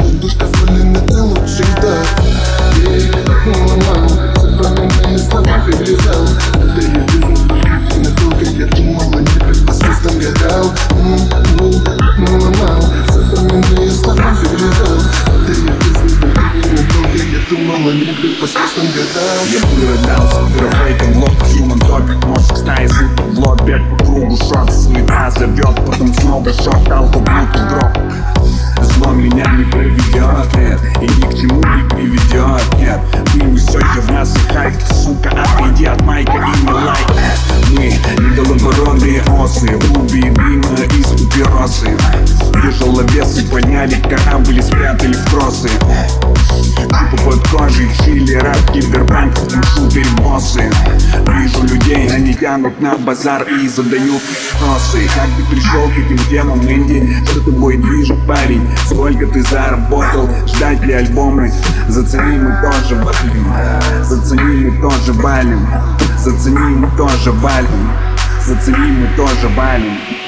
будешь доволен, это лучший дар. Я их так наломал, запоминаю слова, перелезал. Это я вижу, надолго я думал о небе, по звездам гадал. Наломал, запоминаю слова, перелезал. Это я вижу, надолго я думал о небе, по звездам гадал. Я выродался, графейтом в лоб, human топик, мозг стаи звуки в лоб, бег по кругу, шот, суета зовет, потом снова шот, алкоголь и дроп. Зло меня не проведет, нет, и ни к чему не приведет, нет. Вы не все говня хайп, сука, отойди от майка и не лайк. Мы голобородые осы, руби дыма из папиросы. Тяжеловесы подняли корабль и спрятали в тросы. Тупо под кожей чили, рэп, киберпанк, шутер-боссы. Вижу людей, они тянут на базар и задают вопросы. Как ты пришел к этим темам, Энди? Что тобой движет, парень? Сколько ты заработал? Ждать ли альбомы? Зацени, мы тоже валим. Зацени, мы тоже валим. Зацени, мы тоже валим. Зацени, мы тоже валим.